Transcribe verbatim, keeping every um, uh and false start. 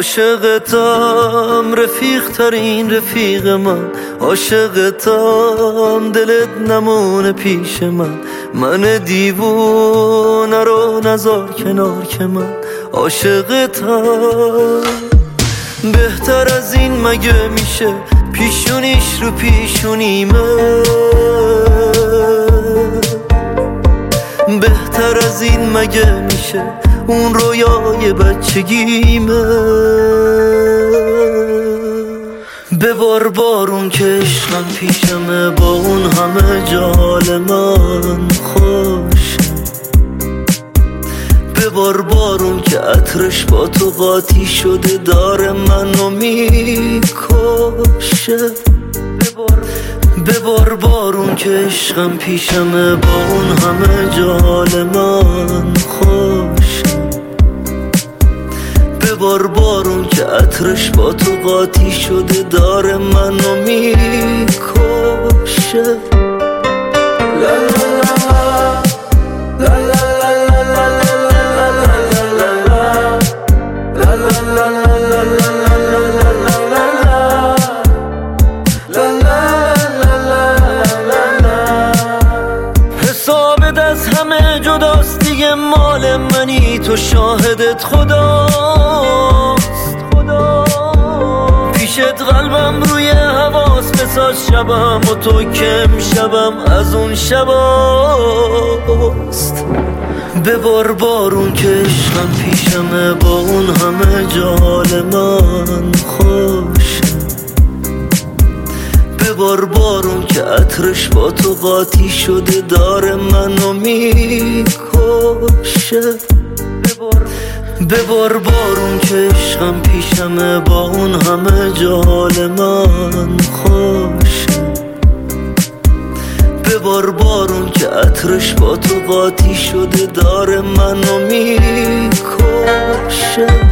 عاشقتم رفیق ترین رفیق من، عاشقتم دلت نمونه پیش من. من دیوونه رو نذار کنار که من عاشقتم. بهتر از این مگه میشه پیشونیش رو پیشونیمه؟ بهتر از این مگه میشه اون رویای بچگیمه؟ ببار بارون که عشقم پیشمه، با اون همه جال من خوشه. ببار بارون که عطرش با تو قاطی شده داره منو میکشه. ببار بارون که عشقم پیشمه، با اون همه جال من خوشه. ببار بارون که عطرش با تو قاطی شده داره منو میکشه. لا لا لا لا حسابت از همه جداست دیگه، مال منی تو شاهدت خداست. پیشت قلبم روی حواس بساز شبم و تو کم شبم از اون شباست. ببار بارون که عشقم پیشمه، با اون همه جال من خوشه. ببار بارون که عطرش با تو قاطی شده داره منو میکشه. ببار بارون که عشقم پیشمه، با اون همه جال من خوشه. ببار بارون که عطرش با تو قاطی شده داره منو میکشه.